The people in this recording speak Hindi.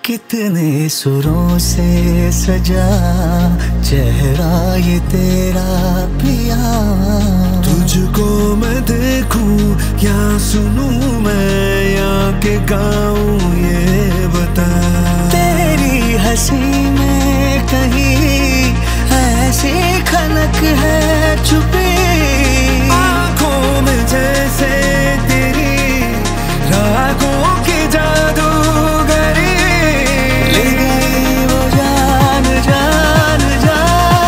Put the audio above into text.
कितने सुरों से सजा चेहरा ये तेरा पिया। तुझको मैं देखूं या सुनूं मैं या के गाऊं ये बता। तेरी हंसी में कहीं ऐसी खनक है छुपी